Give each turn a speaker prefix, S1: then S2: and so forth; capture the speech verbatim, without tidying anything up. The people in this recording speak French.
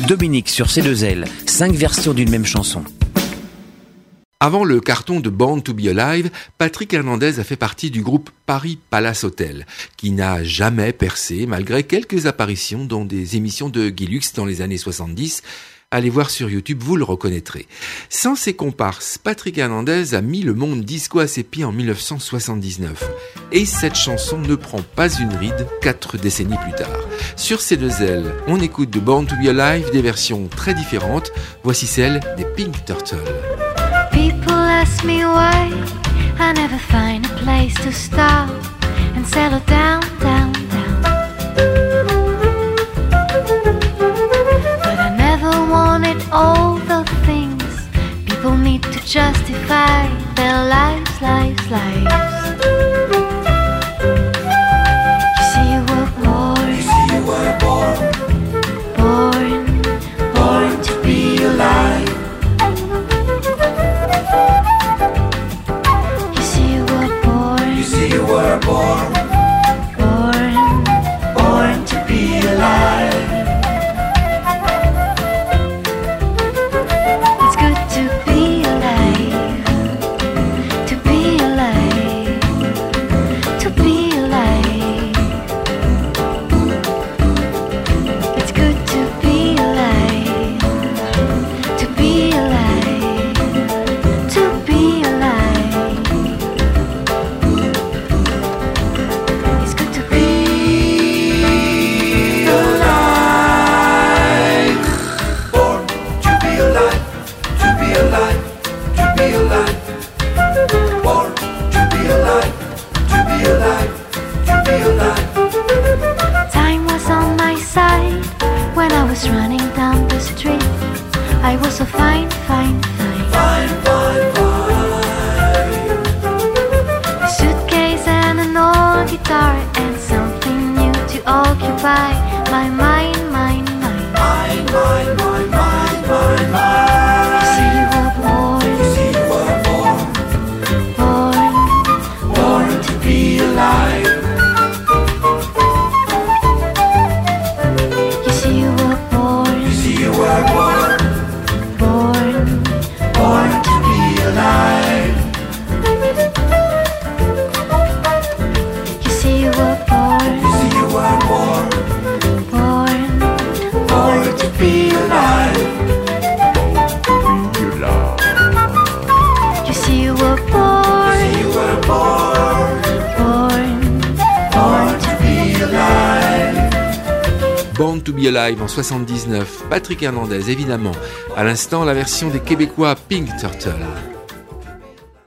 S1: Dominique sur C deux L, cinq versions d'une même chanson.
S2: Avant le carton de Born to be Alive, Patrick Hernandez a fait partie du groupe Paris Palace Hotel, qui n'a jamais percé malgré quelques apparitions dans des émissions de Guy Lux dans les années soixante-dix. Allez voir sur YouTube, vous le reconnaîtrez. Sans ses comparses, Patrick Hernandez a mis le monde disco à ses pieds en dix-neuf cent soixante-dix-neuf. Et cette chanson ne prend pas une ride quatre décennies plus tard. Sur C deux L, on écoute de Born to be Alive des versions très différentes. Voici celle des Pink Turtle.
S3: People ask me why I never find a place to stop and settle down, down, down. But I never wanted all the things people need to justify their lives, lives, lives. You see you were born, you see you were born, born, born to be alive. You were born, born, born to be alive. It's good to be alive, to be alive, to be alive. It's good to be alive, to be alive, to be alive. Running down the street, I was so fine, fine, fine, fine, fine, fine. A suitcase and an old guitar and something new to occupy my mind, mind, mind, mind, mind, mind, mind, mind, mind. You see you were born, you see you were born, born, born to be alive.
S2: Born to be Alive en soixante-dix-neuf, Patrick Hernandez évidemment. À l'instant, la version des Québécois Pink Turtle.